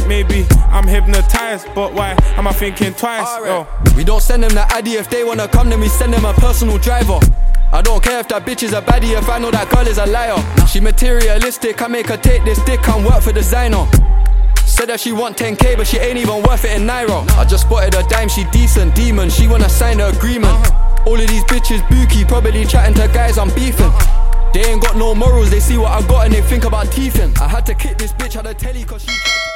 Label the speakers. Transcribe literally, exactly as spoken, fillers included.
Speaker 1: maybe I'm hypnotized, but why am I thinking twice? Right.
Speaker 2: We don't send them the addy. If they wanna come, then we send them a personal driver. I don't care if that bitch is a baddie, if I know that girl is a liar. She materialistic, I make her take this dick and work for designer. Said that she want ten K, but she ain't even worth it in Naira. I just spotted a dime, she decent, demon, she wanna sign the agreement. All of these bitches bookie, probably chatting to guys I'm beefing. They ain't got no morals, they see what I got and they think about teething. I had to kick this bitch out of telly cause she